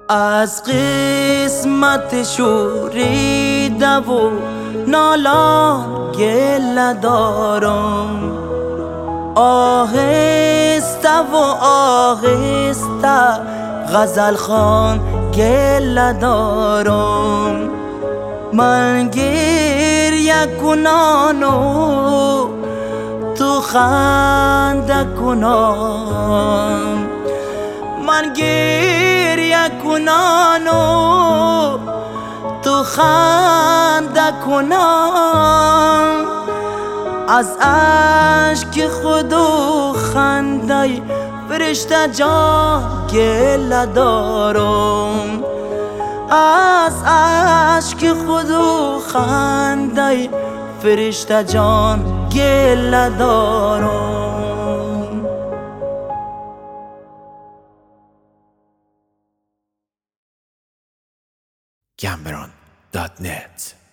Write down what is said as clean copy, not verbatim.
از قسمت شوریده و نالان گله دارم، آهسته و آهسته غزل خوان گله دارم. من گریه کنان و تو خنده کنم، من گریه کنان و تو خنده کنم. از اشک خود و خنده فرشته جان گله دارم، از اشک خود و خنده فرشته جان گله دارم. Cameron.net